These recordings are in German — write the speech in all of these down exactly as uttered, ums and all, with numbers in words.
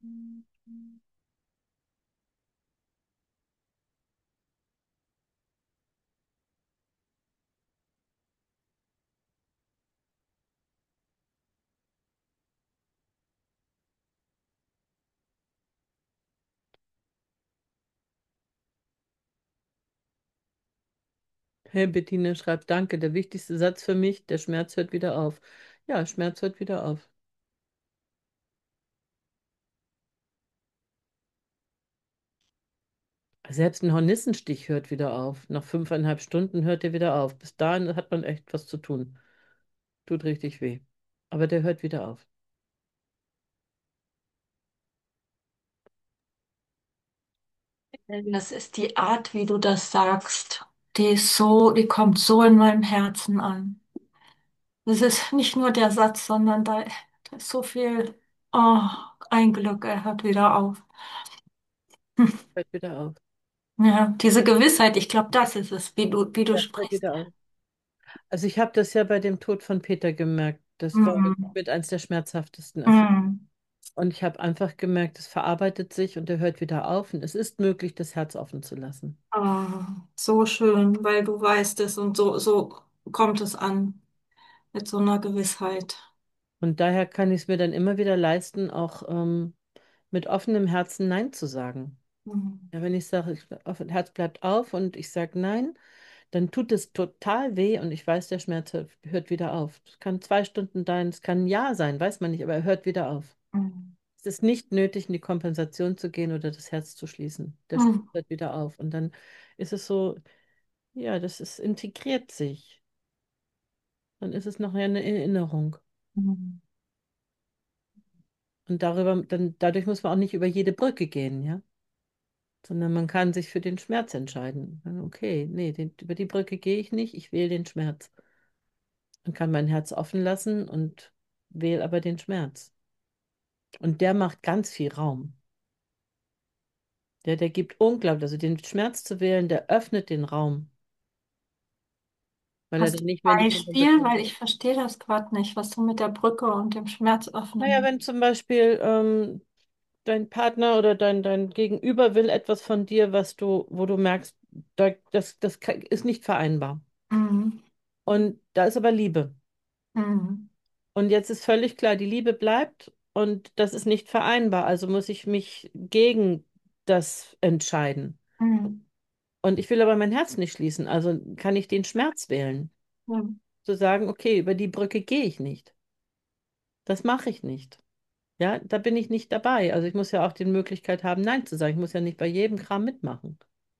Hey, Bettina schreibt, danke. Der wichtigste Satz für mich, der Schmerz hört wieder auf. Ja, Schmerz hört wieder auf. Selbst ein Hornissenstich hört wieder auf. Nach fünfeinhalb Stunden hört er wieder auf. Bis dahin hat man echt was zu tun. Tut richtig weh. Aber der hört wieder auf. Das ist die Art, wie du das sagst. Die ist so, die kommt so in meinem Herzen an. Das ist nicht nur der Satz, sondern da, da ist so viel, oh, ein Glück, er hört wieder auf. Hört wieder auf. Ja, diese Gewissheit, ich glaube, das ist es, wie du, wie du Ja, hört sprichst. wieder auf. Also ich habe das ja bei dem Tod von Peter gemerkt. Das war Mhm. mit eins der schmerzhaftesten Erfahrungen. Mhm. Und ich habe einfach gemerkt, es verarbeitet sich und er hört wieder auf. Und es ist möglich, das Herz offen zu lassen. Ah, so schön, weil du weißt es und so, so kommt es an, mit so einer Gewissheit. Und daher kann ich es mir dann immer wieder leisten, auch ähm, mit offenem Herzen Nein zu sagen. Mhm. Ja, wenn ich sage, ich, offen- Herz bleibt auf und ich sage Nein, dann tut es total weh und ich weiß, der Schmerz hört, hört wieder auf. Es kann zwei Stunden sein, es kann ein Jahr sein, weiß man nicht, aber er hört wieder auf. Mhm. Es ist nicht nötig, in die Kompensation zu gehen oder das Herz zu schließen. Der Schmerz Mhm. hört wieder auf. Und dann ist es so, ja, das ist integriert sich. Dann ist es nachher eine Erinnerung. Mhm. Und darüber, dann, dadurch muss man auch nicht über jede Brücke gehen, ja? Sondern man kann sich für den Schmerz entscheiden. Okay, nee, den, über die Brücke gehe ich nicht, ich wähle den Schmerz. Und kann mein Herz offen lassen und wähle aber den Schmerz. Und der macht ganz viel Raum. Der, der gibt unglaublich, also den Schmerz zu wählen, der öffnet den Raum, weil er Hast dann du nicht mehr in die ein Beispiel? Kompensation. Weil ich verstehe das gerade nicht, was du mit der Brücke und dem Schmerz Naja, öffnen. wenn zum Beispiel ähm, dein Partner oder dein, dein Gegenüber will etwas von dir, was du, wo du merkst, da, das, das ka- ist nicht vereinbar. Mhm. Und da ist aber Liebe. Mhm. Und jetzt ist völlig klar, die Liebe bleibt und das ist nicht vereinbar. Also muss ich mich gegen das entscheiden. Mhm. Und ich will aber mein Herz nicht schließen. Also kann ich den Schmerz wählen. Mhm. Zu sagen, okay, über die Brücke gehe ich nicht. Das mache ich nicht. Ja, da bin ich nicht dabei. Also ich muss ja auch die Möglichkeit haben, Nein zu sagen. Ich muss ja nicht bei jedem Kram mitmachen.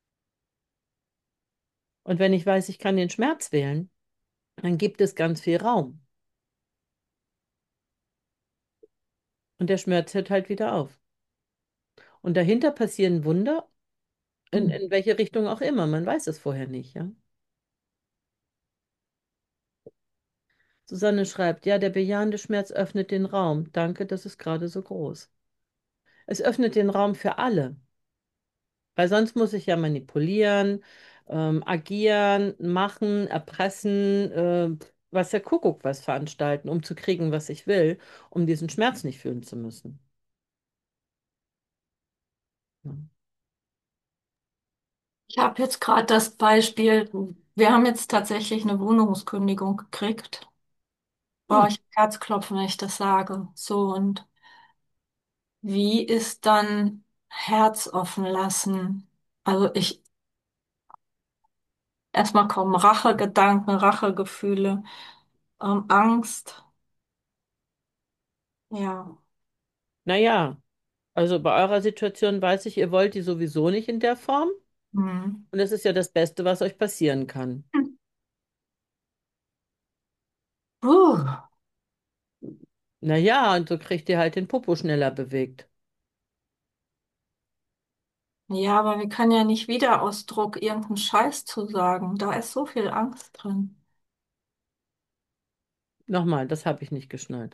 Und wenn ich weiß, ich kann den Schmerz wählen, dann gibt es ganz viel Raum. Und der Schmerz hört halt wieder auf. Und dahinter passieren Wunder, in, Mhm. in welche Richtung auch immer. Man weiß es vorher nicht, ja. Susanne schreibt, ja, der bejahende Schmerz öffnet den Raum. Danke, das ist gerade so groß. Es öffnet den Raum für alle, weil sonst muss ich ja manipulieren, ähm, agieren, machen, erpressen, äh, was der Kuckuck was veranstalten, um zu kriegen, was ich will, um diesen Schmerz nicht fühlen zu müssen. Ja. Ich habe jetzt gerade das Beispiel, wir haben jetzt tatsächlich eine Wohnungskündigung gekriegt. Boah, Hm. ich hab Herzklopfen, wenn ich das sage. So, und wie ist dann Herz offen lassen? Also ich, erstmal kommen Rachegedanken, Rachegefühle, ähm, Angst. Ja. Naja, also bei eurer Situation weiß ich, ihr wollt die sowieso nicht in der Form. Hm. Und das ist ja das Beste, was euch passieren kann. Puh. Naja, und so kriegt ihr halt den Popo schneller bewegt. Ja, aber wir können ja nicht Wiederausdruck irgendeinen Scheiß zu sagen. Da ist so viel Angst drin. Nochmal, das habe ich nicht geschnallt.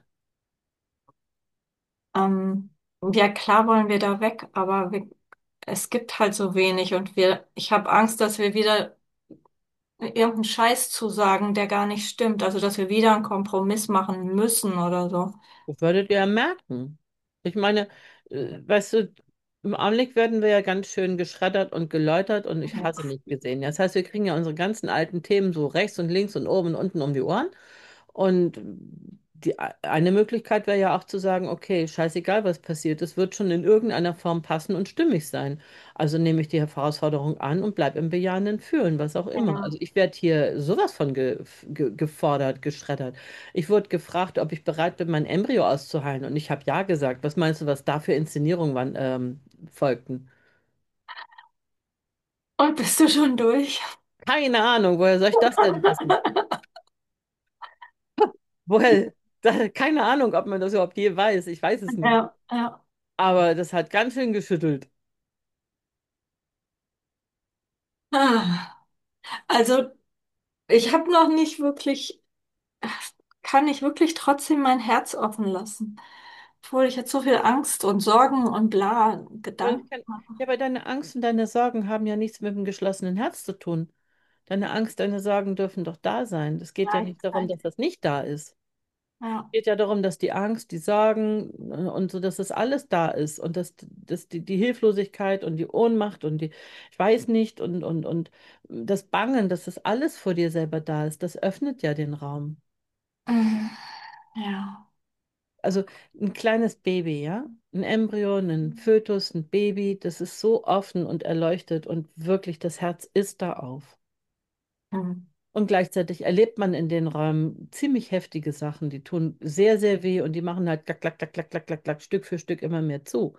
Ähm, ja, klar wollen wir da weg, aber wir, es gibt halt so wenig und wir, ich habe Angst, dass wir wieder irgendeinen Scheiß zusagen, der gar nicht stimmt. Also, dass wir wieder einen Kompromiss machen müssen oder so. Das würdet ihr ja merken. Ich meine, äh, weißt du, im Augenblick werden wir ja ganz schön geschreddert und geläutert und ich hasse nicht gesehen. Das heißt, wir kriegen ja unsere ganzen alten Themen so rechts und links und oben und unten um die Ohren. Und die eine Möglichkeit wäre ja auch zu sagen, okay, scheißegal, was passiert, es wird schon in irgendeiner Form passen und stimmig sein. Also nehme ich die Herausforderung an und bleib im bejahenden Fühlen, was auch immer. Ja. Also ich werde hier sowas von ge ge gefordert, geschreddert. Ich wurde gefragt, ob ich bereit bin, mein Embryo auszuheilen. Und ich habe ja gesagt. Was meinst du, was da für Inszenierungen waren, ähm, folgten? Und bist du schon durch? Keine Ahnung, woher soll ich das denn wissen? Woher? Da, keine Ahnung, ob man das überhaupt je weiß. Ich weiß es nicht. Ja, ja. Aber das hat ganz schön geschüttelt. Ah, also ich habe noch nicht wirklich, kann ich wirklich trotzdem mein Herz offen lassen, obwohl ich jetzt so viel Angst und Sorgen und bla Und ich Gedanken kann, habe. ja, aber deine Angst und deine Sorgen haben ja nichts mit dem geschlossenen Herz zu tun. Deine Angst, deine Sorgen dürfen doch da sein. Es geht ja nicht darum, dass Gleichzeitig. das nicht da ist. Ja. Geht ja darum, dass die Angst, die Sorgen äh, und so, dass das alles da ist und dass, dass die, die Hilflosigkeit und die Ohnmacht und die, ich weiß nicht, und, und, und das Bangen, dass das alles vor dir selber da ist, das öffnet ja den Raum. Mm, ja. Also ein kleines Baby, ja, ein Embryo, ein Fötus, ein Baby, das ist so offen und erleuchtet und wirklich das Herz ist da auf. Mm, Und gleichzeitig erlebt man in den Räumen ziemlich heftige Sachen, die tun sehr, sehr weh und die machen halt klack, klack, klack, klack, klack, klack, klack, Stück für Stück immer mehr zu.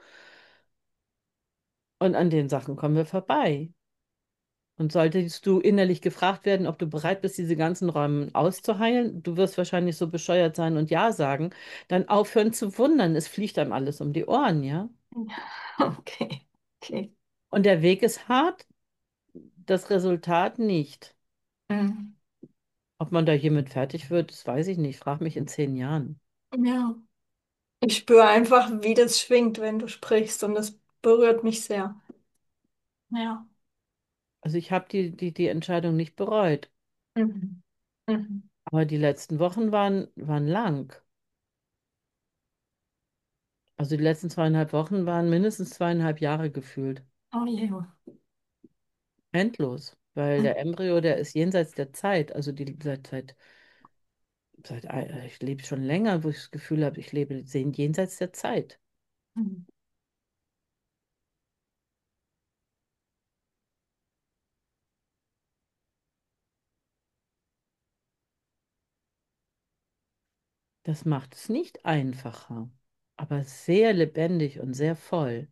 Und an den Sachen kommen wir vorbei. Und solltest du innerlich gefragt werden, ob du bereit bist, diese ganzen Räume auszuheilen, du wirst wahrscheinlich so bescheuert sein und ja sagen, dann aufhören zu wundern, es fliegt einem alles um die Ohren, ja? okay. Okay. Und der Weg ist hart, das Resultat nicht. Mm, Ob man da hiermit fertig wird, das weiß ich nicht. Frag mich in zehn Jahren. ja. Ich spüre einfach, wie das schwingt, wenn du sprichst, und das berührt mich sehr. Ja. Also ich habe die, die, die Entscheidung nicht bereut. Mhm. Mhm. Aber die letzten Wochen waren, waren lang. Also die letzten zweieinhalb Wochen waren mindestens zweieinhalb Jahre gefühlt. Oh je. Endlos. Weil der Embryo, der ist jenseits der Zeit. Also die seit, seit, seit äh, ich lebe schon länger, wo ich das Gefühl habe, ich lebe sehen jenseits der Zeit. Mhm. Das macht es nicht einfacher, aber sehr lebendig und sehr voll.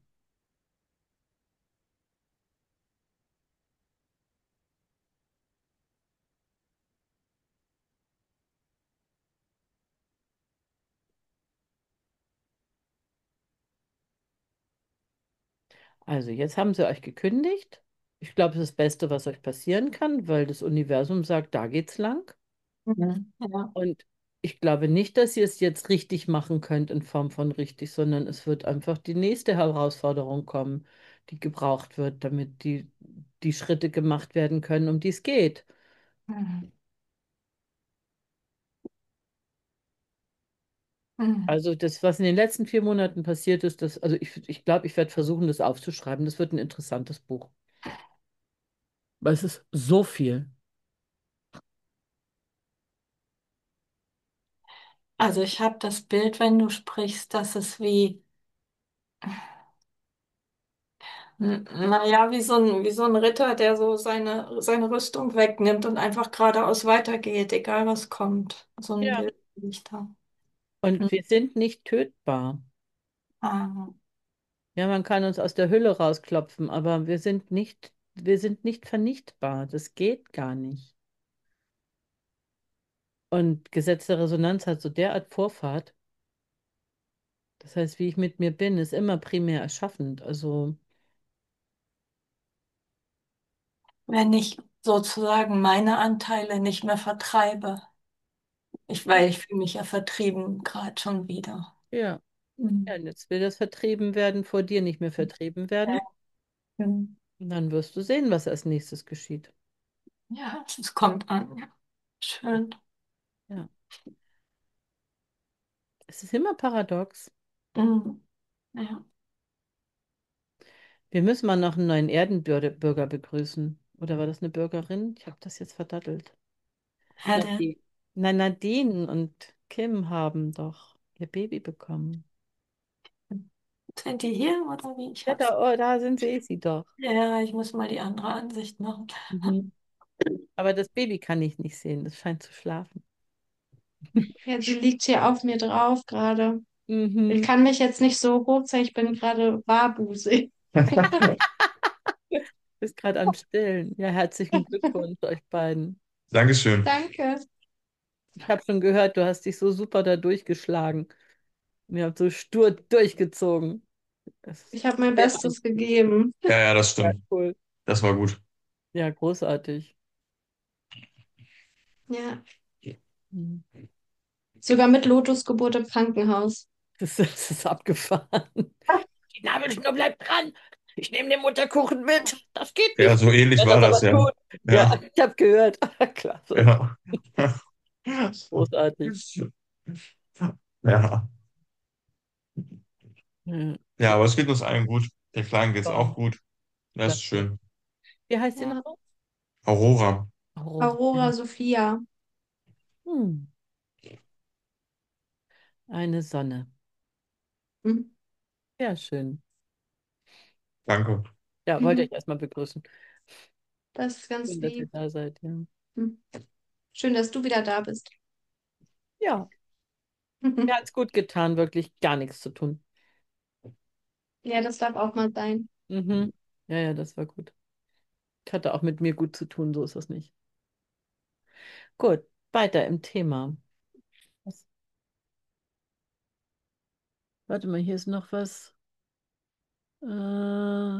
Also jetzt haben sie euch gekündigt. Ich glaube, das ist das Beste, was euch passieren kann, weil das Universum sagt, da geht's lang. Mhm. Ja. Und ich glaube nicht, dass ihr es jetzt richtig machen könnt in Form von richtig, sondern es wird einfach die nächste Herausforderung kommen, die gebraucht wird, damit die, die Schritte gemacht werden können, um die es geht. Mhm. Mhm. Also das, was in den letzten vier Monaten passiert ist, das, also ich, ich glaube, ich werde versuchen, das aufzuschreiben. Das wird ein interessantes Buch. Weil es ist so viel. Also ich habe das Bild, wenn du sprichst, dass es wie, n- naja, wie so ein, wie so ein Ritter, der so seine, seine Rüstung wegnimmt und einfach geradeaus weitergeht, egal was kommt. So ein Ja. Bild habe ich da. Und Mhm. wir sind nicht tötbar. Ah, Ja, man kann uns aus der Hülle rausklopfen, aber wir sind nicht, wir sind nicht vernichtbar. Das geht gar nicht. Und Gesetz der Resonanz hat so derart Vorfahrt. Das heißt, wie ich mit mir bin, ist immer primär erschaffend. Also, wenn ich sozusagen meine Anteile nicht mehr vertreibe. Ich, weil ich fühle mich ja vertrieben, gerade schon wieder. ja. Ja, Mhm. und jetzt will das vertrieben werden, vor dir nicht mehr vertrieben Ja, werden. mhm. Und dann wirst du sehen, was als nächstes geschieht. Ja, es kommt an. Ja. Schön. Ja. Es ist immer paradox. Mhm. Ja. Wir müssen mal noch einen neuen Erdenbürger Bürger begrüßen. Oder war das eine Bürgerin? Ich habe das jetzt verdattelt. Herr, der, Nadine. Nein, Nadine und Kim haben doch ihr Baby bekommen. sind die hier oder wie? Ich Ja, hab's. da, oh, da sind sie, ich sie doch. Ja, ich muss mal die andere Ansicht machen. Mhm. Aber das Baby kann ich nicht sehen, das scheint zu schlafen. Ja, sie liegt hier auf mir drauf gerade. Ich Mhm. kann mich jetzt nicht so hoch zeigen, ich bin gerade warbusig. Bist gerade am Stillen. Ja, herzlichen Glückwunsch euch beiden. Dankeschön. Danke. Ich habe schon gehört, du hast dich so super da durchgeschlagen. Und ihr habt so stur durchgezogen. Das ist Ich habe mein Bestes beeindruckend. gegeben. Ja, ja, das Ja, stimmt. cool. Das war gut. Ja, großartig. Ja, Mhm. sogar mit Lotusgeburt im Krankenhaus. Das, das ist abgefahren. Die Nabelschnur bleibt dran. Ich nehme den Mutterkuchen mit. Das geht Ja, nicht. so Ich ähnlich werde war das das, aber ja. tun. Ja, Ja, ich habe gehört. Klasse. ja. Großartig. Ja. Ja, Ja, aber es geht uns allen gut. Der Kleinen geht's auch super. gut. Das ist Klasse. schön. Wie heißt sie Ja. nochmal? Aurora, Aurora. Aurora Sophia. Hm. Eine Sonne. Hm. Ja, schön. danke. Ja, wollte Mhm. ich erstmal begrüßen. Das ist ganz Schön, dass ihr lieb. da seid. Ja, Hm. Schön, dass du wieder da bist. ja, mir hat es gut getan, wirklich gar nichts zu tun. Ja, das darf auch mal sein. Mhm. Ja, ja, das war gut. Ich hatte auch mit mir gut zu tun, so ist das nicht. Gut, weiter im Thema. Was, warte mal, hier ist noch was. Äh,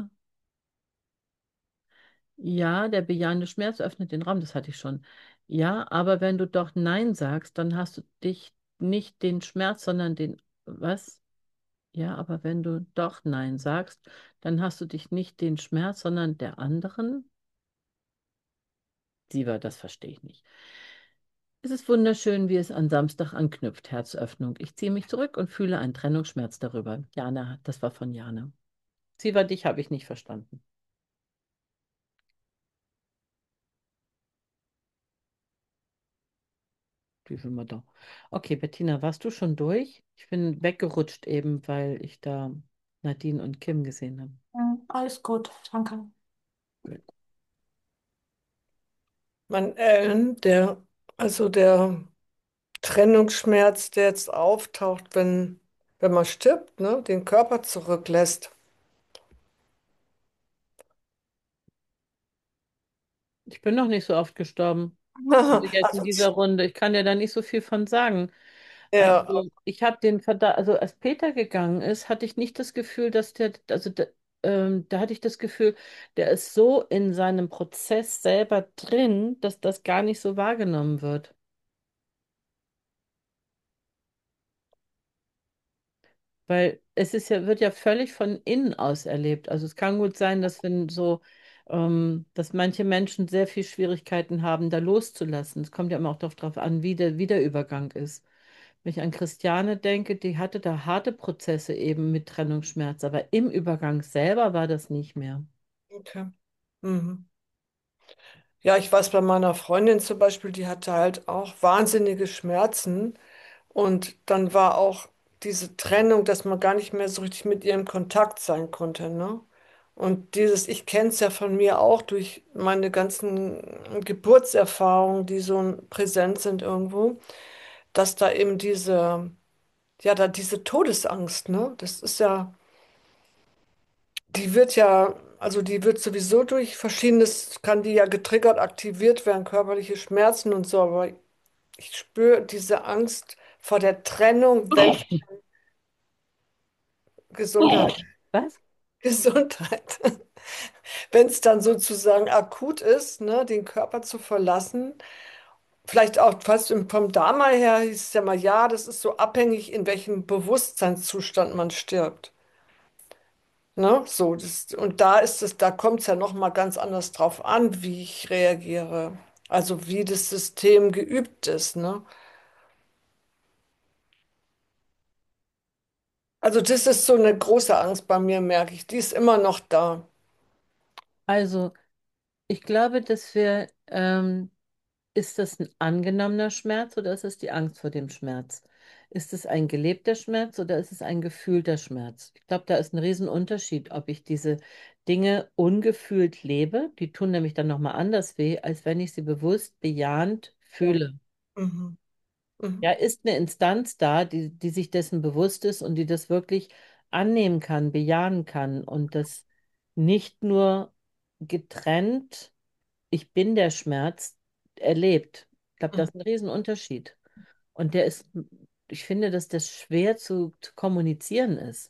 ja, der bejahende Schmerz öffnet den Raum, das hatte ich schon. Ja, aber wenn du doch Nein sagst, dann hast du dich nicht den Schmerz, sondern den, was? Ja, aber wenn du doch Nein sagst, dann hast du dich nicht den Schmerz, sondern der anderen. Sieber, das verstehe ich nicht. Es ist wunderschön, wie es an Samstag anknüpft, Herzöffnung. Ich ziehe mich zurück und fühle einen Trennungsschmerz darüber. Jana, das war von Jana. Sieber, dich habe ich nicht verstanden. Wie viel mal da? Okay, Bettina, warst du schon durch? Ich bin weggerutscht eben, weil ich da Nadine und Kim gesehen habe. Ja, alles gut, danke. Gut. Man, äh, der, also der Trennungsschmerz, der jetzt auftaucht, wenn, wenn man stirbt, ne, den Körper zurücklässt. Ich bin noch nicht so oft gestorben. Also jetzt in Also, dieser Runde. Ich kann dir da nicht so viel von sagen. ja, Also ich habe den Verdacht, also als Peter gegangen ist, hatte ich nicht das Gefühl, dass der, also da, ähm, da hatte ich das Gefühl, der ist so in seinem Prozess selber drin, dass das gar nicht so wahrgenommen wird. Weil es ist ja, wird ja völlig von innen aus erlebt. Also es kann gut sein, dass wenn so, ähm, dass manche Menschen sehr viel Schwierigkeiten haben, da loszulassen. Es kommt ja immer auch darauf an, wie der, wie der Übergang ist. Wenn ich an Christiane denke, die hatte da harte Prozesse eben mit Trennungsschmerz, aber im Übergang selber war das nicht mehr. okay. Mhm. Ja, ich weiß bei meiner Freundin zum Beispiel, die hatte halt auch wahnsinnige Schmerzen und dann war auch diese Trennung, dass man gar nicht mehr so richtig mit ihr in Kontakt sein konnte, ne? Und dieses, ich kenne es ja von mir auch durch meine ganzen Geburtserfahrungen, die so präsent sind irgendwo, dass da eben diese, ja, da diese Todesangst, ne? Das ist ja, die wird ja, also die wird sowieso durch verschiedenes, kann die ja getriggert, aktiviert werden, körperliche Schmerzen und so, aber ich spüre diese Angst vor der Trennung, wenn Gesundheit, Was? Gesundheit, wenn es dann sozusagen akut ist, ne, den Körper zu verlassen. Vielleicht auch fast im- vom Dharma her hieß es ja mal, ja, das ist so abhängig, in welchem Bewusstseinszustand man stirbt. Ne? So, das, und da ist es, da kommt es ja noch mal ganz anders drauf an, wie ich reagiere. Also wie das System geübt ist, ne? Also das ist so eine große Angst bei mir, merke ich. Die ist immer noch da. Also, ich glaube, dass wir, ähm, ist das ein angenommener Schmerz oder ist es die Angst vor dem Schmerz? Ist es ein gelebter Schmerz oder ist es ein gefühlter Schmerz? Ich glaube, da ist ein Riesenunterschied, ob ich diese Dinge ungefühlt lebe, die tun nämlich dann nochmal anders weh, als wenn ich sie bewusst bejahend Ja. fühle. Mhm. Ja, Mhm. ist eine Instanz da, die, die sich dessen bewusst ist und die das wirklich annehmen kann, bejahen kann und das nicht nur getrennt, ich bin der Schmerz, erlebt. Ich glaube, das Mhm. ist ein Riesenunterschied. Und der ist, ich finde, dass das schwer zu, zu kommunizieren ist.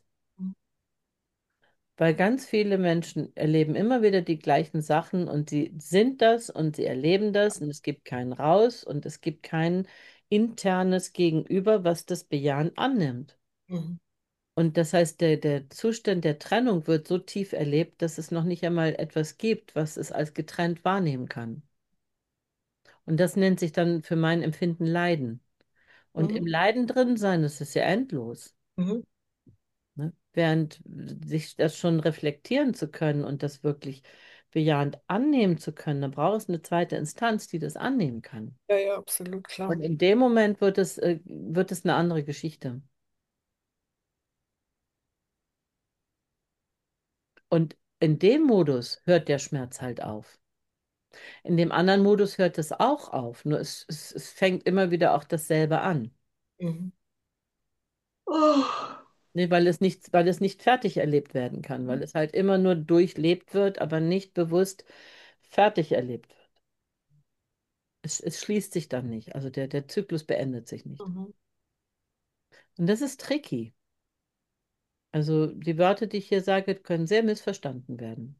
Weil ganz viele Menschen erleben immer wieder die gleichen Sachen und sie sind das und sie erleben das und es gibt keinen raus und es gibt kein internes Gegenüber, was das Bejahen annimmt. Mhm. Und das heißt, der, der Zustand der Trennung wird so tief erlebt, dass es noch nicht einmal etwas gibt, was es als getrennt wahrnehmen kann. Und das nennt sich dann für mein Empfinden Leiden. Und im Mhm. Leiden drin sein, das ist ja endlos. Mhm. Ne? Während sich das schon reflektieren zu können und das wirklich bejahend annehmen zu können, dann braucht es eine zweite Instanz, die das annehmen kann. Ja, ja, absolut klar. Und in dem Moment wird es, äh, wird es eine andere Geschichte. Und in dem Modus hört der Schmerz halt auf. In dem anderen Modus hört es auch auf, nur es, es, es fängt immer wieder auch dasselbe an. Mhm. Oh. Nee, weil es nicht, weil es nicht fertig erlebt werden kann, weil es halt immer nur durchlebt wird, aber nicht bewusst fertig erlebt wird. Es, es schließt sich dann nicht, also der, der Zyklus beendet sich nicht. Mhm. Und das ist tricky. Also die Wörter, die ich hier sage, können sehr missverstanden werden.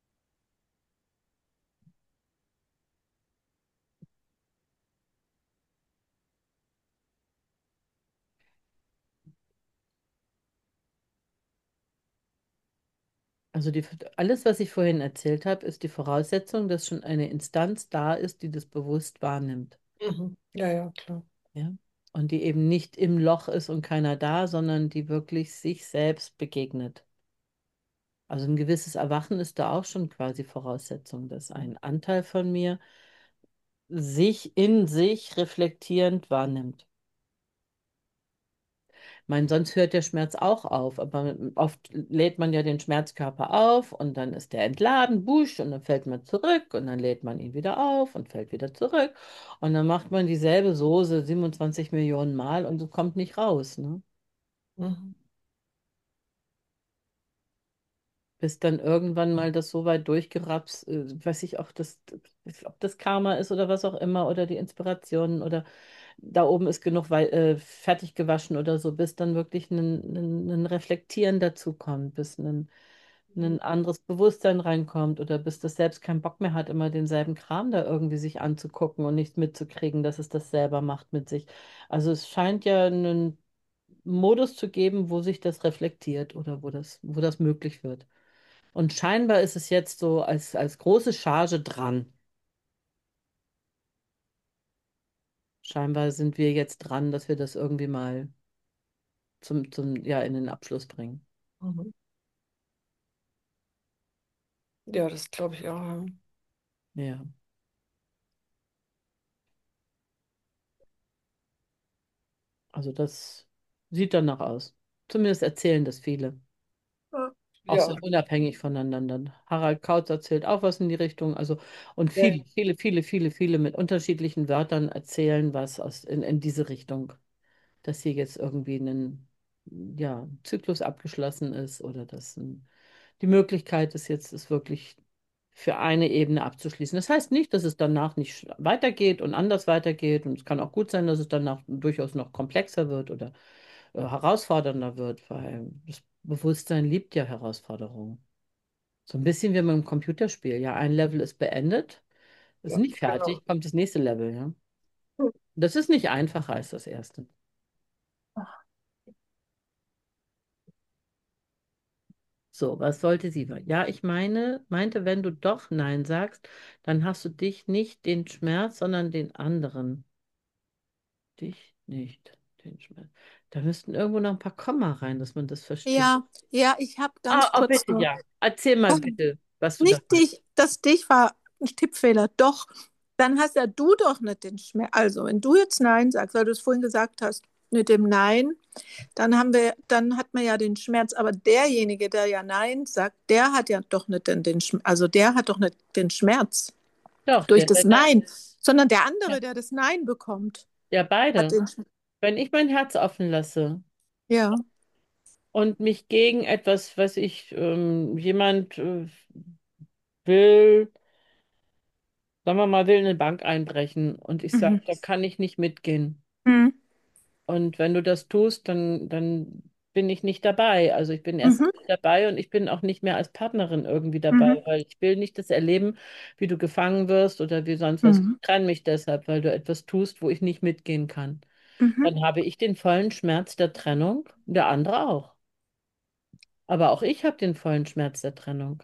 Also die, alles, was ich vorhin erzählt habe, ist die Voraussetzung, dass schon eine Instanz da ist, die das bewusst wahrnimmt. Mhm. Ja, ja, klar. Ja? Und die eben nicht im Loch ist und keiner da, sondern die wirklich sich selbst begegnet. Also ein gewisses Erwachen ist da auch schon quasi Voraussetzung, dass ein Anteil von mir sich in sich reflektierend wahrnimmt. Ich meine, sonst hört der Schmerz auch auf, aber oft lädt man ja den Schmerzkörper auf und dann ist der entladen, busch, und dann fällt man zurück und dann lädt man ihn wieder auf und fällt wieder zurück und dann macht man dieselbe Soße siebenundzwanzig Millionen Mal und es kommt nicht raus, ne? Mhm. Bis dann irgendwann mal das so weit durchgerapst, äh, weiß ich auch, das, ob das Karma ist oder was auch immer oder die Inspiration oder da oben ist genug wei- äh, fertig gewaschen oder so, bis dann wirklich ein, ein, ein Reflektieren dazu kommt, bis ein, ein anderes Bewusstsein reinkommt oder bis das selbst keinen Bock mehr hat, immer denselben Kram da irgendwie sich anzugucken und nicht mitzukriegen, dass es das selber macht mit sich. Also es scheint ja einen Modus zu geben, wo sich das reflektiert oder wo das, wo das möglich wird. Und scheinbar ist es jetzt so als, als große Charge dran. Scheinbar sind wir jetzt dran, dass wir das irgendwie mal zum, zum, ja, in den Abschluss bringen. Mhm. Ja, das glaube ich auch. Ja. Ja, also das sieht danach aus. Zumindest erzählen das viele. Auch Ja, sehr unabhängig voneinander. Harald Kautz erzählt auch was in die Richtung. Also, und ja, viele, viele, viele, viele, viele mit unterschiedlichen Wörtern erzählen was aus, in, in diese Richtung. Dass hier jetzt irgendwie ein ja, Zyklus abgeschlossen ist oder dass ein, die Möglichkeit ist jetzt, es wirklich für eine Ebene abzuschließen. Das heißt nicht, dass es danach nicht weitergeht und anders weitergeht. Und es kann auch gut sein, dass es danach durchaus noch komplexer wird oder äh, herausfordernder wird, weil das Bewusstsein liebt ja Herausforderungen. So ein bisschen wie mit einem Computerspiel. Ja, ein Level ist beendet, ist ja, nicht genau. fertig, kommt das nächste Level, ja. Das ist nicht einfacher als das erste. So, was sollte sie? Ja, ich meine, meinte, wenn du doch Nein sagst, dann hast du dich nicht den Schmerz, sondern den anderen. Dich nicht den Schmerz. Da müssten irgendwo noch ein paar Komma rein, dass man das versteht. Ja, ja, ich habe ganz Ah, oh, kurz bitte, nur. ja. Erzähl mal Oh, bitte, was du da nicht hast. dich, das dich war ein Tippfehler. Doch, dann hast ja du doch nicht den Schmerz. Also, wenn du jetzt Nein sagst, weil du es vorhin gesagt hast, mit dem Nein, dann haben wir, dann hat man ja den Schmerz. Aber derjenige, der ja Nein sagt, der hat ja doch nicht den, den Schmerz. Also der hat doch nicht den Schmerz Doch, durch der, das der, der, Nein, sondern der ja, andere, der das Nein bekommt, ja, hat beide. den Schmerz. Wenn ich mein Herz offen lasse Ja. und mich gegen etwas, was ich, ähm, jemand äh, will, sagen wir mal, will eine Bank einbrechen und ich sage, Mhm. da kann ich nicht mitgehen. Mhm. Und wenn du das tust, dann, dann bin ich nicht dabei. Also ich bin erst Mhm. nicht dabei und ich bin auch nicht mehr als Partnerin irgendwie dabei, Mhm. weil ich will nicht das erleben, wie du gefangen wirst oder wie sonst was. Ich Mhm. trenne mich deshalb, weil du etwas tust, wo ich nicht mitgehen kann. Mhm. Dann habe ich den vollen Schmerz der Trennung, der andere auch. Aber auch ich habe den vollen Schmerz der Trennung.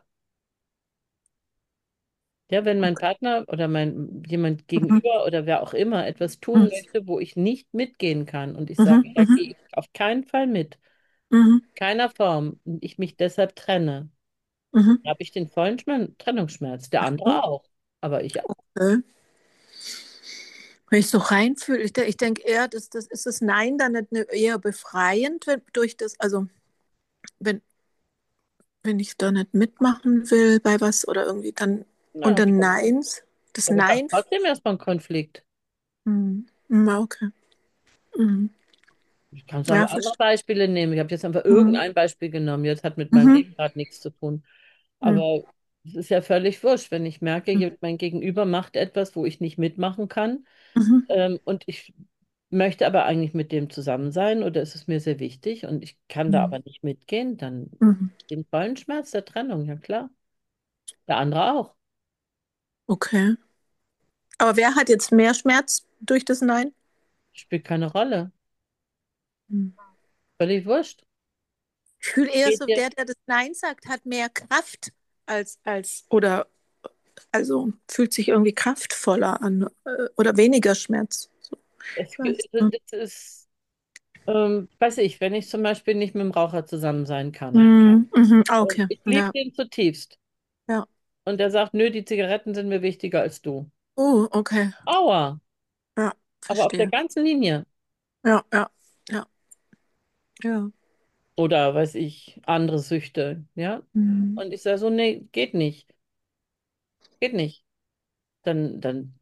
Ja, wenn mein Partner oder mein jemand Mhm. gegenüber oder wer auch immer etwas tun Mhm. möchte, wo ich nicht mitgehen kann und ich sage, Mhm. da gehe Mhm. ich auf keinen Fall mit, Mhm. keiner Form, und ich mich deshalb trenne, Mhm. habe ich den vollen Schmerz, Trennungsschmerz. Der Mhm. andere auch. Aber ich, Okay. Wenn ich so reinfühle, ich, de- ich denke eher, dass das ist das Nein dann nicht ne- eher befreiend, wenn durch das, also wenn, wenn ich da nicht mitmachen will bei was oder irgendwie dann na, unter Neins, das aber ich habe Nein. trotzdem erstmal einen Konflikt. Mhm. Mhm, okay. Mhm. Ich kann Ja, auch andere verstehe. Beispiele nehmen. Ich habe jetzt einfach Mhm. irgendein Beispiel genommen. Jetzt hat mit meinem Mhm. Leben gerade nichts zu tun. Mhm. Aber es ist ja völlig wurscht, wenn ich merke, Mhm. je- mein Gegenüber macht etwas, wo ich nicht mitmachen kann. Mhm. Ähm, und ich möchte aber eigentlich mit dem zusammen sein oder ist es mir sehr wichtig und ich kann da Mhm. aber nicht mitgehen, dann Mhm. den vollen Schmerz der Trennung, ja klar. Der andere auch. Okay. Aber wer hat jetzt mehr Schmerz durch das Nein? Spielt keine Rolle. Mhm. Völlig wurscht. Ich fühle eher Geht so, dir, der, der das Nein sagt, hat mehr Kraft als, als, oder also fühlt sich irgendwie kraftvoller an äh, oder weniger Schmerz. So, es, ich weiß. ge- das ist, ähm, weiß ich, wenn ich zum Beispiel nicht mit dem Raucher zusammen sein kann Mhm. Mhm. Ah, und okay. ich liebe Ja. den zutiefst Ja. und der sagt, nö, die Zigaretten sind mir wichtiger als du. Oh, okay. Aua, Ja, aber auf der verstehe. ganzen Linie. Ja, ja, ja, ja. Oder weiß ich, andere Süchte, ja. Mhm. Und ich sage so, nee, geht nicht, geht nicht. Dann, dann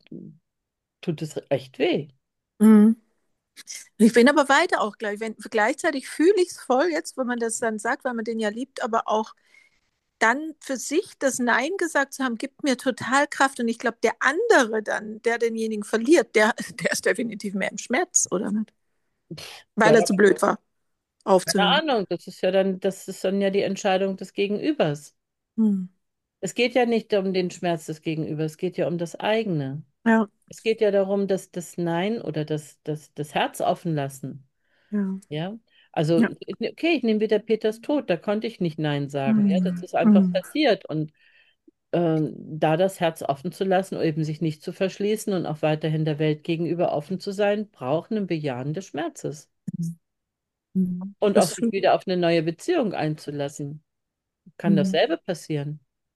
tut es echt weh. Mhm. Ich bin aber weiter auch gleich. Wenn, gleichzeitig fühle ich es voll jetzt, wenn man das dann sagt, weil man den ja liebt, aber auch dann für sich das Nein gesagt zu haben, gibt mir total Kraft. Und ich glaube, der andere dann, der denjenigen verliert, der, der ist definitiv mehr im Schmerz, oder nicht? Ja, Weil er zu blöd war, keine aufzuhören. Ahnung, das ist ja dann, das ist dann ja die Entscheidung des Gegenübers. Hm. Es geht ja nicht um den Schmerz des Gegenübers, es geht ja um das eigene. Ja, Es geht ja darum, dass das Nein oder das, das, das Herz offen lassen. ja, Ja, also, ja. okay, ich nehme wieder Peters Tod, da konnte ich nicht Nein sagen. Ja, das Hm. ist einfach Hm. passiert. Und ähm, da das Herz offen zu lassen, eben sich nicht zu verschließen und auch weiterhin der Welt gegenüber offen zu sein, braucht ein Bejahen des Schmerzes. Hm. Und auch Das sich fühlt. wieder auf eine neue Beziehung einzulassen. Kann Hm. dasselbe passieren.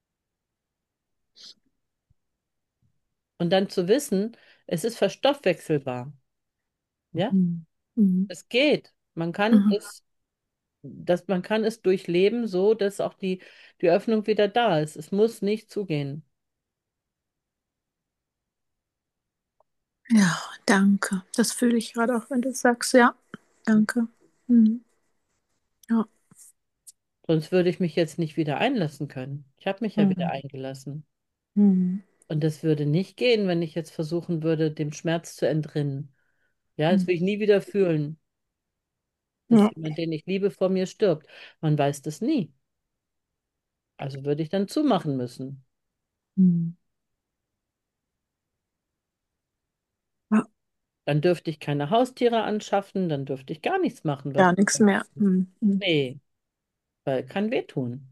Und dann zu wissen, es ist verstoffwechselbar. Ja, Hm. Hm. es geht. Man kann Mhm. es, das, man kann es durchleben, so dass auch die, die Öffnung wieder da ist. Es muss nicht zugehen. Ja, danke. Das fühle ich gerade auch, wenn du sagst, ja, danke. Hm. Ja. Sonst würde ich mich jetzt nicht wieder einlassen können. Ich habe mich ja wieder Hm. eingelassen. Hm. Und das würde nicht gehen, wenn ich jetzt versuchen würde, dem Schmerz zu entrinnen. Ja, das Hm. will ich nie wieder fühlen, dass Ja. jemand, den ich liebe, vor mir stirbt. Man weiß das nie. Also würde ich dann zumachen müssen. Hm. Ja, Dann dürfte ich keine Haustiere anschaffen, dann dürfte ich gar nichts machen, was. gar nichts mehr. Hm. Hm. Nee, weil kann wehtun.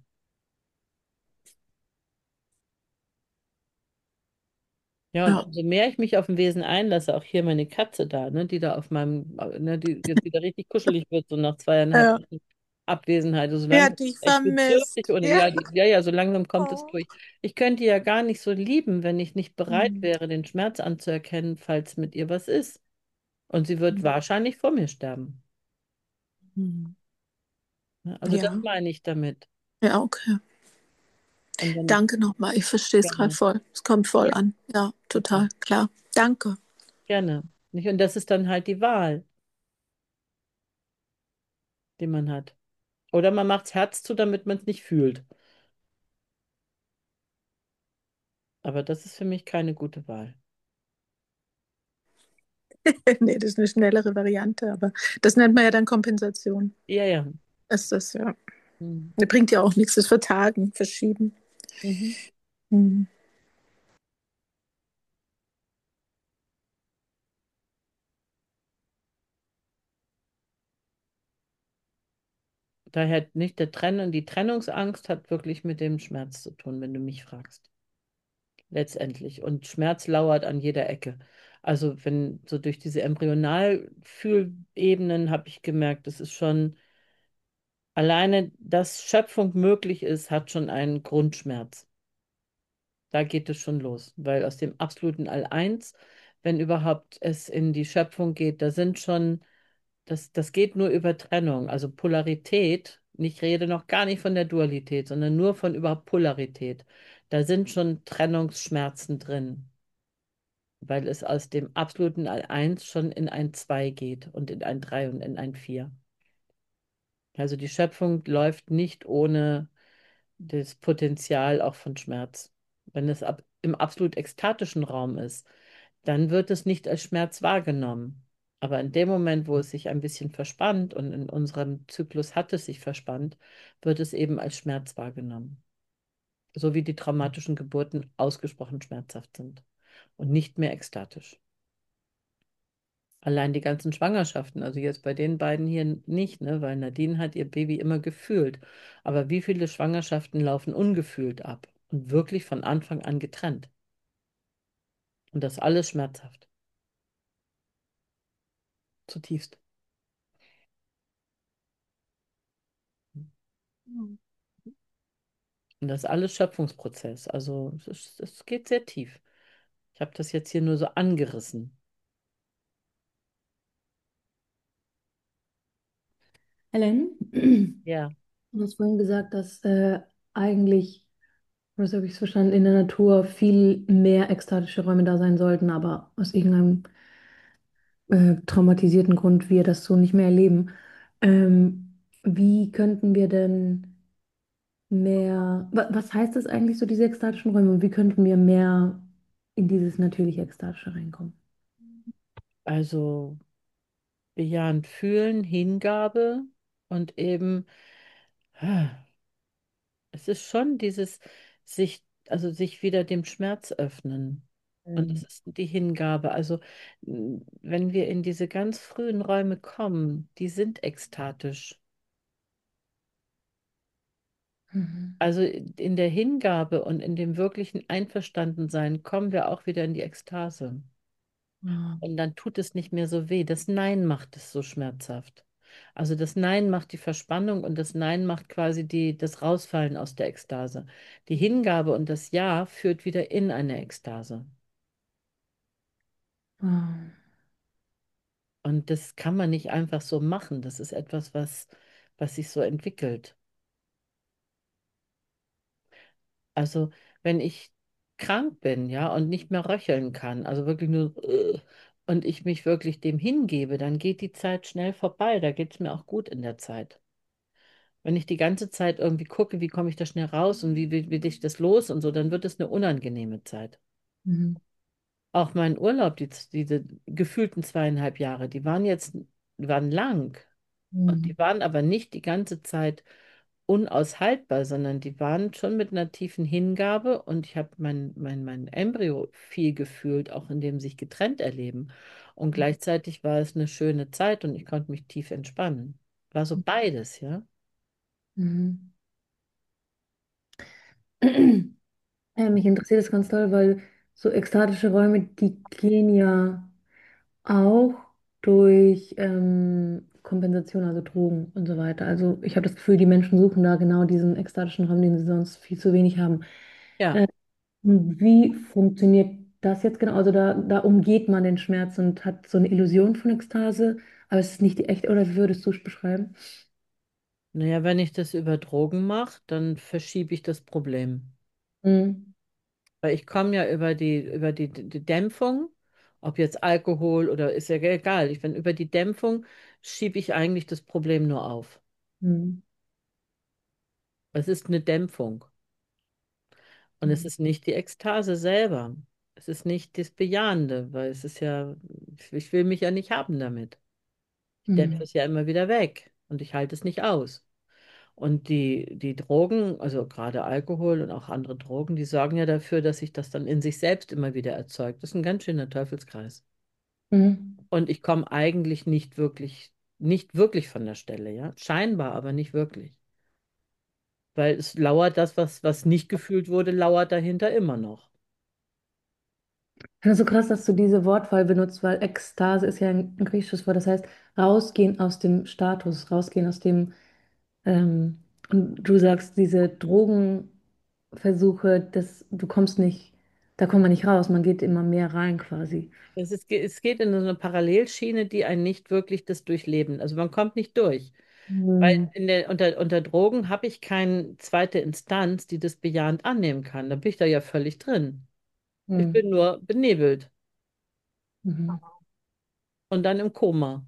Ja, und Ja, umso mehr ich mich auf ein Wesen einlasse, auch hier meine Katze da, ne, die da auf meinem, äh, ne, die jetzt wieder richtig kuschelig wird, so nach zweieinhalb ja. Wochen Abwesenheit. Also so Die langsam hat ist dich es echt bedürftig vermisst. oder Ja. ja, die, ja, ja, so langsam kommt es Oh. durch. Ich könnte die ja gar nicht so lieben, wenn ich nicht bereit Hm. wäre, den Schmerz anzuerkennen, falls mit ihr was ist. Und sie wird wahrscheinlich vor mir sterben. Hm. Ne? Also das Ja, meine ich damit. ja, okay. Und wenn ich Danke nochmal. Ich verstehe es gerade gerne, voll. Es kommt voll ja, an. Ja, super, total klar. Danke. gerne. Nicht? Und das ist dann halt die Wahl, die man hat. Oder man macht's Herz zu, damit man es nicht fühlt. Aber das ist für mich keine gute Wahl. Nee, das ist eine schnellere Variante, aber das nennt man ja dann Kompensation. Ja, ja. Ist das, ja. Mhm. Das bringt ja auch nichts. Das Vertagen, Verschieben. Mhm. Hm. Daher nicht der Trennung, die Trennungsangst hat wirklich mit dem Schmerz zu tun, wenn du mich fragst. Letztendlich. Und Schmerz lauert an jeder Ecke. Also wenn so durch diese Embryonalfühlebenen habe ich gemerkt, das ist schon alleine, dass Schöpfung möglich ist, hat schon einen Grundschmerz. Da geht es schon los, weil aus dem absoluten All-Eins, wenn überhaupt es in die Schöpfung geht, da sind schon, das, das geht nur über Trennung, also Polarität. Ich rede noch gar nicht von der Dualität, sondern nur von überhaupt Polarität. Da sind schon Trennungsschmerzen drin, weil es aus dem absoluten All-Eins schon in ein Zwei geht und in ein Drei und in ein Vier. Also die Schöpfung läuft nicht ohne das Potenzial auch von Schmerz. Wenn es ab, im absolut ekstatischen Raum ist, dann wird es nicht als Schmerz wahrgenommen. Aber in dem Moment, wo es sich ein bisschen verspannt und in unserem Zyklus hat es sich verspannt, wird es eben als Schmerz wahrgenommen. So wie die traumatischen Geburten ausgesprochen schmerzhaft sind und nicht mehr ekstatisch. Allein die ganzen Schwangerschaften, also jetzt bei den beiden hier nicht, ne, weil Nadine hat ihr Baby immer gefühlt. Aber wie viele Schwangerschaften laufen ungefühlt ab und wirklich von Anfang an getrennt? Und das alles schmerzhaft, zutiefst. Und das alles Schöpfungsprozess. Also es, ist- es geht sehr tief. Ich habe das jetzt hier nur so angerissen. Helen, Ja, du hast vorhin gesagt, dass äh, eigentlich, oder so habe ich es verstanden, in der Natur viel mehr ekstatische Räume da sein sollten, aber aus irgendeinem äh, traumatisierten Grund wir das so nicht mehr erleben. Ähm, wie könnten wir denn mehr, wa was heißt das eigentlich so, diese ekstatischen Räume, und wie könnten wir mehr in dieses natürliche Ekstatische reinkommen? also bejahend fühlen, Hingabe und eben. Es ist schon dieses sich, also sich wieder dem Schmerz öffnen. Und es Mhm. ist die Hingabe. Also, m, wenn wir in diese ganz frühen Räume kommen, die sind ekstatisch. Mhm. Also in der Hingabe und in dem wirklichen Einverstandensein kommen wir auch wieder in die Ekstase. Ja. Und dann tut es nicht mehr so weh. Das Nein macht es so schmerzhaft. Also das Nein macht die Verspannung und das Nein macht quasi die, das Rausfallen aus der Ekstase. Die Hingabe und das Ja führt wieder in eine Ekstase. Ja. Und das kann man nicht einfach so machen. Das ist etwas, was, was sich so entwickelt. Also wenn ich krank bin, ja, und nicht mehr röcheln kann, also wirklich nur äh, und ich mich wirklich dem hingebe, dann geht die Zeit schnell vorbei. Da geht es mir auch gut in der Zeit. Wenn ich die ganze Zeit irgendwie gucke, wie komme ich da schnell raus und wie wie will ich das los und so, dann wird es eine unangenehme Zeit. Mhm. Auch mein Urlaub, die, diese gefühlten zweieinhalb Jahre, die waren jetzt, die waren lang. Und Mhm. die waren aber nicht die ganze Zeit unaushaltbar, sondern die waren schon mit einer tiefen Hingabe und ich habe mein, mein, mein Embryo viel gefühlt, auch in dem sich getrennt erleben. Und gleichzeitig war es eine schöne Zeit und ich konnte mich tief entspannen. War so beides, ja. Mhm. Äh, mich interessiert das ganz toll, weil so ekstatische Räume, die gehen ja auch durch ähm, Kompensation, also Drogen und so weiter. Also ich habe das Gefühl, die Menschen suchen da genau diesen ekstatischen Raum, den sie sonst viel zu wenig haben. Ja. Äh, Wie funktioniert das jetzt genau? Also da, da umgeht man den Schmerz und hat so eine Illusion von Ekstase, aber es ist nicht die echte, oder wie würdest du es beschreiben? Naja, wenn ich das über Drogen mache, dann verschiebe ich das Problem. Mhm. Weil ich komme ja über die, über die, die Dämpfung, ob jetzt Alkohol oder ist ja egal. Ich bin über die Dämpfung schiebe ich eigentlich das Problem nur auf. Mhm. Es ist eine Dämpfung. Und es Mhm. ist nicht die Ekstase selber. Es ist nicht das Bejahende, weil es ist ja, ich will mich ja nicht haben damit. Ich dämpfe Mhm. es ja immer wieder weg und ich halte es nicht aus. Und die, die Drogen, also gerade Alkohol und auch andere Drogen, die sorgen ja dafür, dass sich das dann in sich selbst immer wieder erzeugt. Das ist ein ganz schöner Teufelskreis. Mhm. Und ich komme eigentlich nicht wirklich, nicht wirklich von der Stelle, ja. Scheinbar, aber nicht wirklich. Weil es lauert das, was, was nicht gefühlt wurde, lauert dahinter immer noch. Ich finde es so krass, dass du diese Wortwahl benutzt, weil Ekstase ist ja ein, ein griechisches Wort, das heißt rausgehen aus dem Status, rausgehen aus dem, ähm, und du sagst, diese Drogenversuche, das, du kommst nicht, da kommt man nicht raus, man geht immer mehr rein quasi. Es ist, es geht in so eine Parallelschiene, die einen nicht wirklich das durchleben. Also man kommt nicht durch. Weil Mhm. in der, unter, unter Drogen habe ich keine zweite Instanz, die das bejahend annehmen kann. Da bin ich da ja völlig drin. Ich Mhm. bin nur benebelt Mhm. und dann im Koma.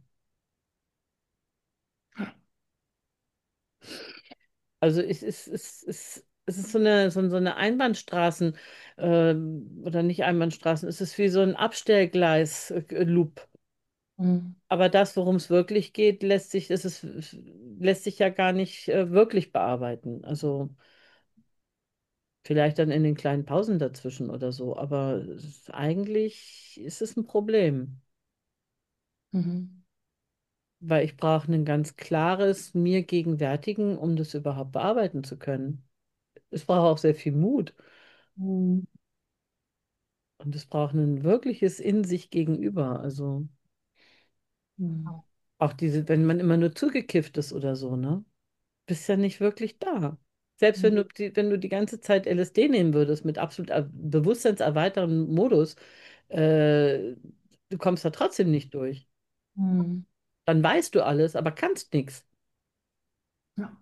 Also es ist, es ist, es ist so eine, so, so eine Einbahnstraßen, ähm, oder nicht Einbahnstraßen, es ist wie so ein Abstellgleis-Loop. Mhm. Aber das, worum es wirklich geht, lässt sich, ist es, lässt sich ja gar nicht äh, wirklich bearbeiten. Also vielleicht dann in den kleinen Pausen dazwischen oder so. Aber es ist, eigentlich ist es ein Problem, Mhm. weil ich brauche ein ganz klares mir gegenwärtigen, um das überhaupt bearbeiten zu können. Es braucht auch sehr viel Mut. Mhm. Und es braucht ein wirkliches in sich gegenüber. Also Mhm. auch diese, wenn man immer nur zugekifft ist oder so, ne? Bist ja nicht wirklich da. Selbst wenn du die, wenn du die ganze Zeit L S D nehmen würdest mit absolut er- bewusstseinserweiterndem Modus, äh, du kommst da trotzdem nicht durch. Mhm. Dann weißt du alles, aber kannst nichts. Ja.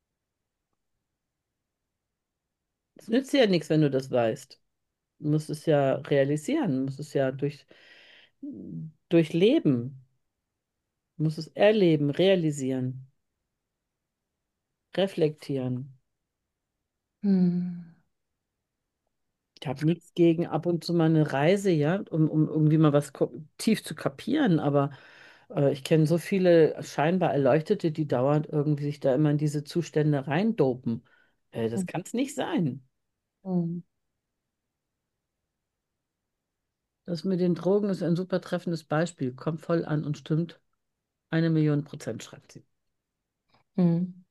Es nützt dir ja nichts, wenn du das weißt. Du musst es ja realisieren, du musst es ja durch, durchleben, du musst es erleben, realisieren, reflektieren. Mhm. Ich habe nichts gegen ab und zu mal eine Reise, ja, um, um irgendwie mal was ko- tief zu kapieren, aber äh, ich kenne so viele scheinbar Erleuchtete, die dauernd irgendwie sich da immer in diese Zustände reindopen. Äh, das kann es nicht sein. Mhm. Das mit den Drogen ist ein super treffendes Beispiel. Kommt voll an und stimmt. Eine Million Prozent, schreibt sie. Mhm.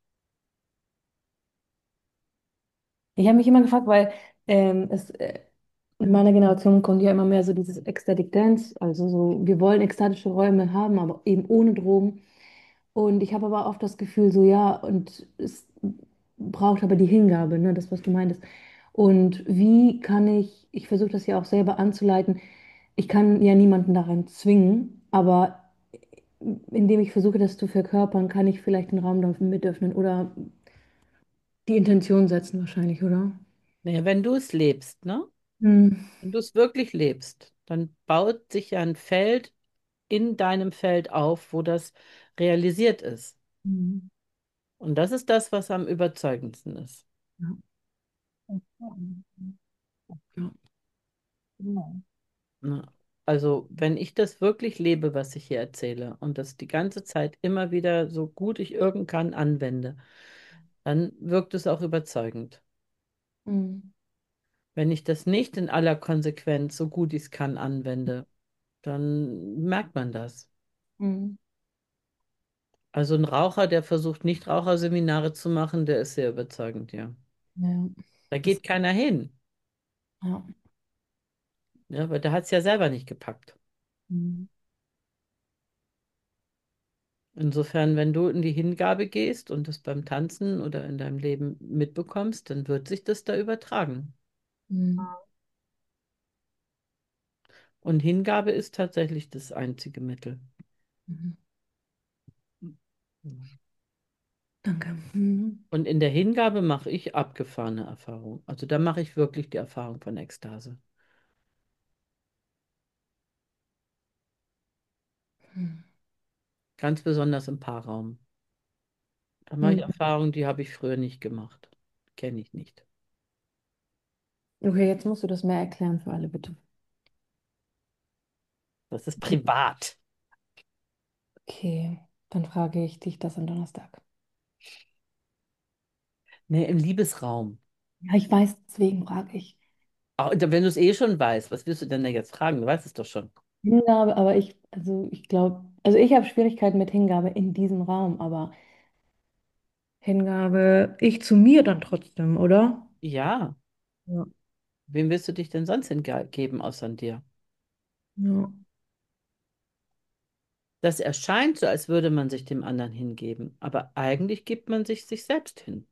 Ich habe mich immer gefragt, weil ähm, es äh, in meiner Generation kommt ja immer mehr so dieses Ecstatic Dance, also so, wir wollen ekstatische Räume haben, aber eben ohne Drogen. Und ich habe aber oft das Gefühl, so ja, und es braucht aber die Hingabe, ne, das, was du meintest. Und wie kann ich, ich versuche das ja auch selber anzuleiten, ich kann ja niemanden daran zwingen, aber indem ich versuche, das zu verkörpern, kann ich vielleicht den Raum dafür mit öffnen oder die Intention setzen wahrscheinlich, oder? Naja, wenn du es lebst, ne? Mhm. Wenn du es wirklich lebst, dann baut sich ja ein Feld in deinem Feld auf, wo das realisiert ist. Mhm. Und das ist das, was am überzeugendsten ist. Ja. Ja. Genau. Ne? Also, wenn ich das wirklich lebe, was ich hier erzähle, und das die ganze Zeit immer wieder so gut ich irgend kann anwende, dann wirkt es auch überzeugend. Mhm. Wenn ich das nicht in aller Konsequenz so gut ich es kann anwende, dann merkt man das. Mhm. Also ein Raucher, der versucht, Nichtraucherseminare zu machen, der ist sehr überzeugend, ja. Ja. Da Das, geht keiner hin. ja. Ja, weil der hat es ja selber nicht gepackt. Mhm. Insofern, wenn du in die Hingabe gehst und das beim Tanzen oder in deinem Leben mitbekommst, dann wird sich das da übertragen. Mhm. Und Hingabe ist tatsächlich das einzige Mittel. Mhm. Danke. Mhm. Und in der Hingabe mache ich abgefahrene Erfahrungen. Also da mache ich wirklich die Erfahrung von Ekstase. Mhm. Ganz besonders im Paarraum. Da mache ich Mhm. Erfahrungen, die habe ich früher nicht gemacht. Kenne ich nicht. Okay, jetzt musst du das mehr erklären für alle, bitte. Das ist privat. Okay, dann frage ich dich das am Donnerstag. Nee, im Liebesraum. Ja, ich weiß, deswegen frage ich. Auch, wenn du es eh schon weißt, was willst du denn da jetzt fragen? Du weißt es doch schon. Hingabe, aber ich, also ich glaube, also ich habe Schwierigkeiten mit Hingabe in diesem Raum, aber Hingabe, ich zu mir dann trotzdem, oder? Ja, Ja. wem willst du dich denn sonst hingeben außer dir? Ja. Das erscheint so, als würde man sich dem anderen hingeben, aber eigentlich gibt man sich sich selbst hin.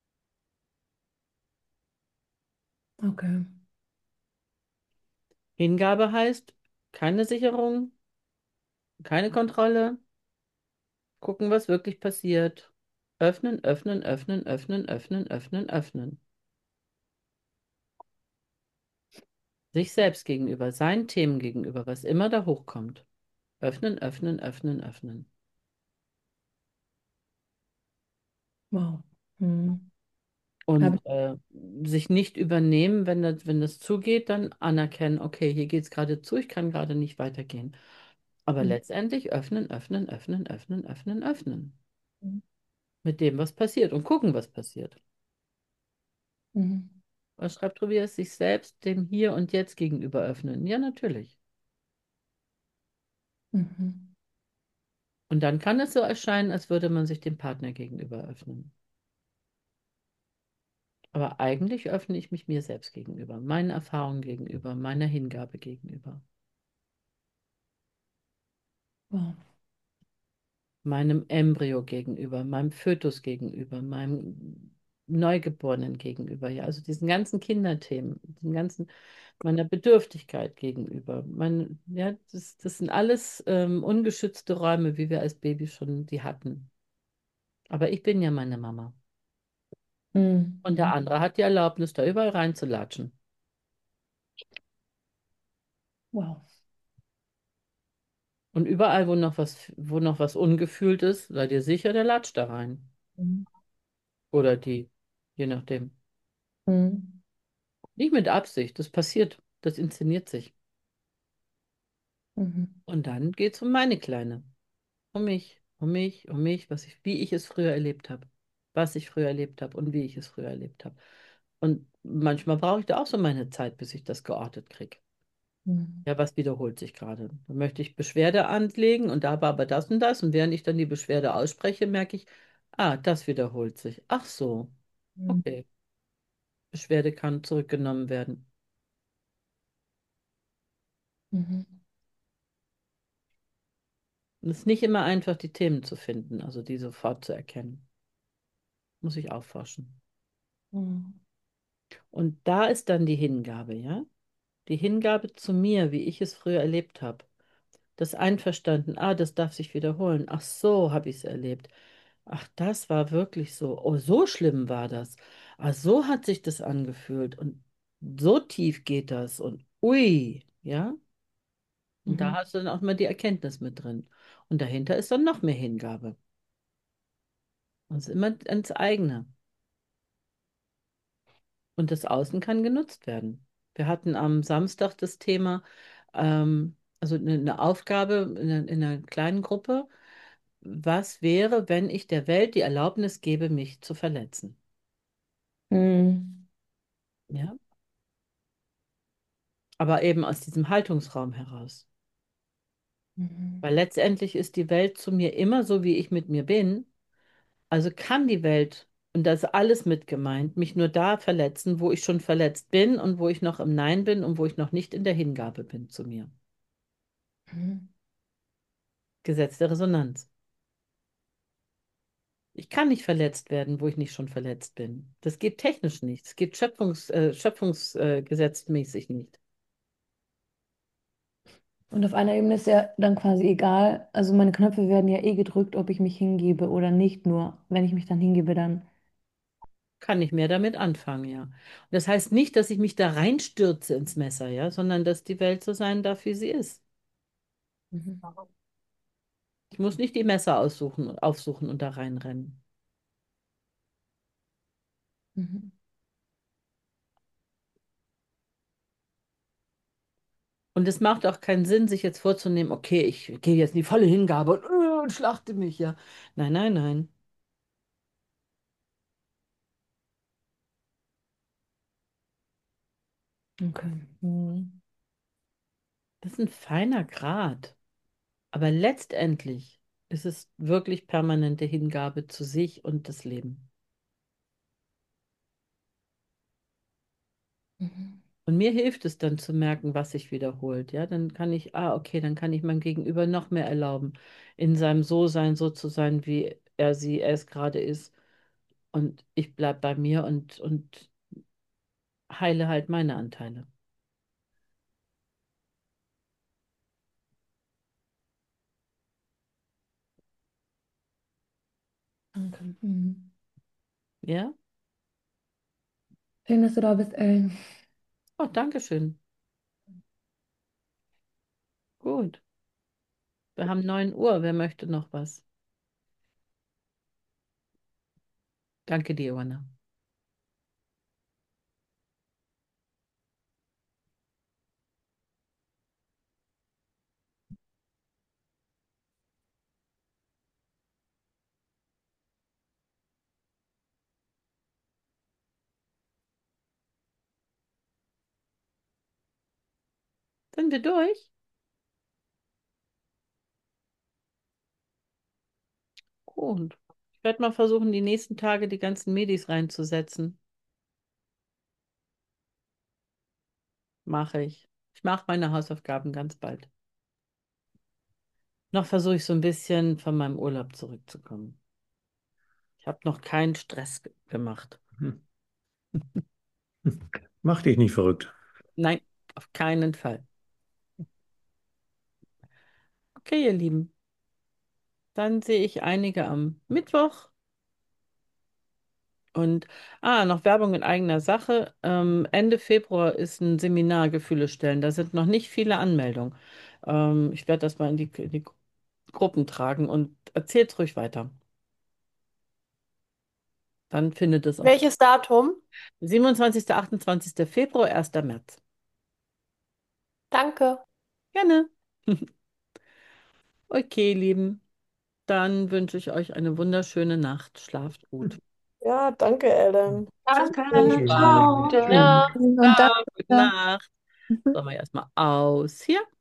Okay. Hingabe heißt keine Sicherung, keine Kontrolle, gucken, was wirklich passiert. Öffnen, öffnen, öffnen, öffnen, öffnen, öffnen, öffnen. Sich selbst gegenüber, seinen Themen gegenüber, was immer da hochkommt. Öffnen, öffnen, öffnen, öffnen. Wow. Hm. Habe Und ich. äh, sich nicht übernehmen, wenn das, wenn das zugeht, dann anerkennen, okay, hier geht es gerade zu, ich kann gerade nicht weitergehen. Aber Hm. letztendlich öffnen, öffnen, öffnen, öffnen, öffnen, öffnen. Hm. Mit dem, was passiert und gucken, was passiert. Mhm. Was schreibt Tobias? Sich selbst dem Hier und Jetzt gegenüber öffnen. Ja, natürlich. Mhm. Und dann kann es so erscheinen, als würde man sich dem Partner gegenüber öffnen. Aber eigentlich öffne ich mich mir selbst gegenüber, meinen Erfahrungen gegenüber, meiner Hingabe gegenüber, Wow. meinem Embryo gegenüber, meinem Fötus gegenüber, meinem Neugeborenen gegenüber. Ja, also diesen ganzen Kinderthemen, diesen ganzen meiner Bedürftigkeit gegenüber. Mein, ja, das, das sind alles ähm, ungeschützte Räume, wie wir als Baby schon die hatten. Aber ich bin ja meine Mama. Mhm. Und der andere hat die Erlaubnis, da überall reinzulatschen. Wow. Und überall, wo noch was, wo noch was ungefühlt ist, sei dir sicher, der latscht da rein. Mhm. Oder die, je nachdem. Mhm. Nicht mit Absicht, das passiert, das inszeniert sich. Mhm. Und dann geht es um meine Kleine. Um mich, um mich, um mich, was ich, wie ich es früher erlebt habe. Was ich früher erlebt habe und wie ich es früher erlebt habe. Und manchmal brauche ich da auch so meine Zeit, bis ich das geortet kriege. Mhm. Ja, was wiederholt sich gerade? Da möchte ich Beschwerde anlegen und da war aber das und das. Und während ich dann die Beschwerde ausspreche, merke ich, ah, das wiederholt sich. Ach so, Mhm. okay. Beschwerde kann zurückgenommen werden. Mhm. Und es ist nicht immer einfach, die Themen zu finden, also die sofort zu erkennen. Muss ich aufforschen. Mhm. Und da ist dann die Hingabe, ja? Die Hingabe zu mir, wie ich es früher erlebt habe. Das Einverstanden, ah, das darf sich wiederholen. Ach so, habe ich es erlebt. Ach, das war wirklich so. Oh, so schlimm war das. Ah, so hat sich das angefühlt. Und so tief geht das. Und ui, ja? Und da Mhm. hast du dann auch mal die Erkenntnis mit drin. Und dahinter ist dann noch mehr Hingabe. Und es ist immer ins eigene. Und das Außen kann genutzt werden. Wir hatten am Samstag das Thema, ähm, also eine, eine Aufgabe in einer, in einer kleinen Gruppe. Was wäre, wenn ich der Welt die Erlaubnis gebe, mich zu verletzen? Mhm. Ja, aber eben aus diesem Haltungsraum heraus. Mhm. Weil letztendlich ist die Welt zu mir immer so, wie ich mit mir bin. Also kann die Welt Und das ist alles mit gemeint, mich nur da verletzen, wo ich schon verletzt bin und wo ich noch im Nein bin und wo ich noch nicht in der Hingabe bin zu mir. Mhm. Gesetz der Resonanz. Ich kann nicht verletzt werden, wo ich nicht schon verletzt bin. Das geht technisch nicht. Das geht schöpfungs, äh, schöpfungsgesetzmäßig nicht. Und auf einer Ebene ist ja dann quasi egal, also meine Knöpfe werden ja eh gedrückt, ob ich mich hingebe oder nicht, nur wenn ich mich dann hingebe, dann. Kann ich mehr damit anfangen, ja. Und das heißt nicht, dass ich mich da reinstürze ins Messer, ja, sondern dass die Welt so sein darf, wie sie ist. Mhm. Ich muss nicht die Messer aussuchen, aufsuchen und da reinrennen. Mhm. Und es macht auch keinen Sinn, sich jetzt vorzunehmen, okay, ich gehe jetzt in die volle Hingabe und, äh, und schlachte mich, ja. Nein, nein, nein. Okay. Mhm. Das ist ein feiner Grat. Aber letztendlich ist es wirklich permanente Hingabe zu sich und das Leben. Mhm. Und mir hilft es dann zu merken, was sich wiederholt. Ja, dann kann ich, ah, okay, dann kann ich meinem Gegenüber noch mehr erlauben, in seinem So-Sein so zu sein, wie er sie, er es gerade ist. Und ich bleibe bei mir und, und heile halt meine Anteile. Danke. Mhm. Ja? Schön, dass du da bist, Ellen. Oh, danke schön. Gut. Wir haben neun Uhr. Wer möchte noch was? Danke dir, Johanna. Sind wir durch? Gut. Ich werde mal versuchen, die nächsten Tage die ganzen Medis reinzusetzen. Mache ich. Ich mache meine Hausaufgaben ganz bald. Noch versuche ich so ein bisschen von meinem Urlaub zurückzukommen. Ich habe noch keinen Stress ge- gemacht. Hm. Mach dich nicht verrückt. Nein, auf keinen Fall. Okay, ihr Lieben. Dann sehe ich einige am Mittwoch. Und, ah, noch Werbung in eigener Sache. Ähm, Ende Februar ist ein Seminar Gefühle stellen. Da sind noch nicht viele Anmeldungen. Ähm, ich werde das mal in die, in die Gruppen tragen und erzählt ruhig weiter. Dann findet es auch statt. Welches Datum? siebenundzwanzigster, achtundzwanzigster Februar, erster März. Danke. Gerne. Okay, ihr Lieben. Dann wünsche ich euch eine wunderschöne Nacht. Schlaft gut. Ja, danke, Ellen. Danke, Dankeschön. ciao. Ja. Und Ciao, danke. gute Nacht. Sollen wir erstmal aus hier.